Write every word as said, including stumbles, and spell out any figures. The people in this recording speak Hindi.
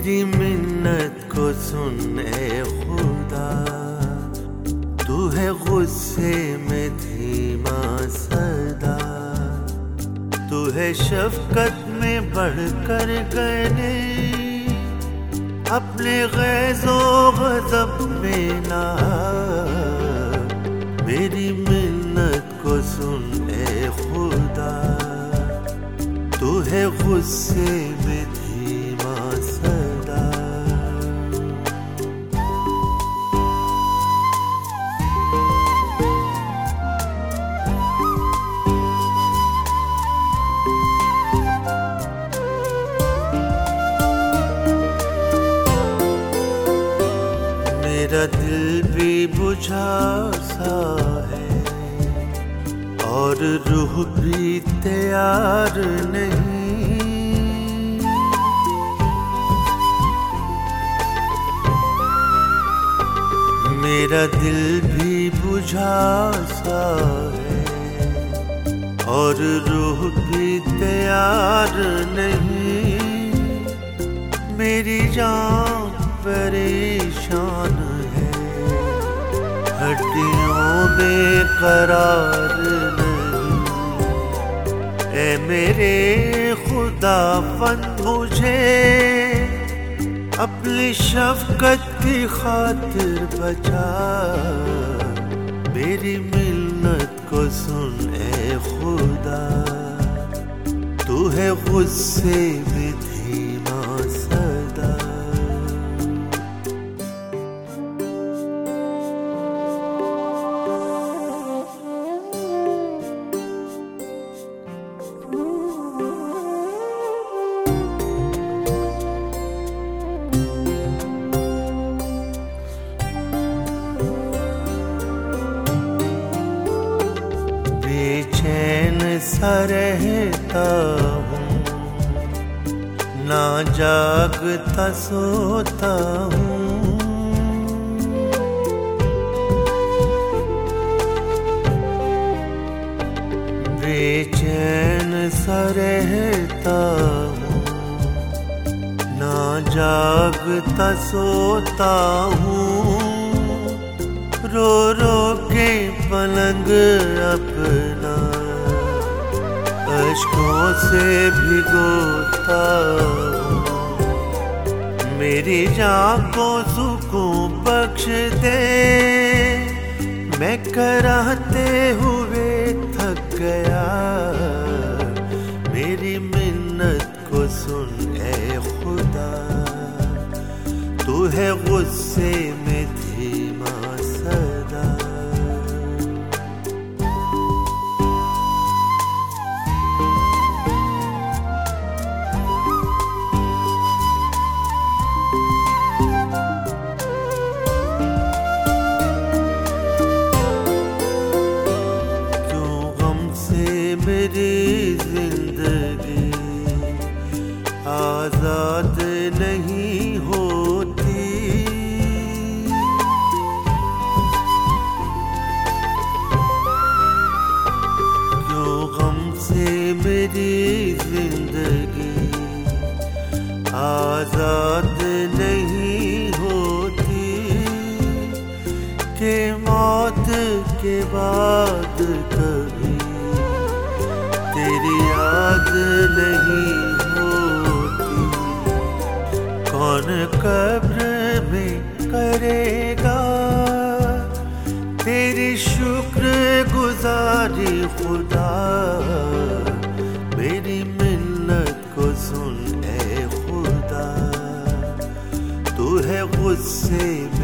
मेरी मिन्नत को सुन ए खुदा, तू है गुस्से में धीमा सदा, तू है शफकत में बढ़कर गने, अपने ग़ैज़ो ग़ज़ब में ना। मेरी मिन्नत को सुन ए खुदा, तू है गुस्से में धीमा सदा। मेरा दिल भी बुझा सा है और रूह भी तैयार नहीं, मेरा दिल भी बुझा सा है और रूह भी तैयार नहीं। मेरी जान परेशान है, हड्डियों में करार नहीं। ऐ मेरे खुदावंद मुझे अपनी शफकत की खातिर बचा। मेरी मिन्नत को सुन ए खुदा, तू है गुस्से में धीमा सदा। बेचैन सा रहता हूँ, ना जागता सोता हूँ। बेचैन सा रहता हूँ, ना जागता सोता हूँ। रो रो के पलंग अपना अश्कों से भिगोता हूँ। मेरी जान को सुकून बख्श दे, मैं कराहते हुए थक गया। मेरी मिन्नत को सुन ए खुदा, तू है गुस्से में धीमा सदा। क्यों गम से मेरी जिंदगी आजाद नहीं होती। क्यों गम से मेरी जिंदगी आजाद नहीं होती, कि मौत के बाद कभी तेरी याद नहीं होती। कौन कब्र में करेगा तेरी शुक्र गुजारी खुदा। मेरी मिन्नत को सुन ए खुदा, तू है गुस्से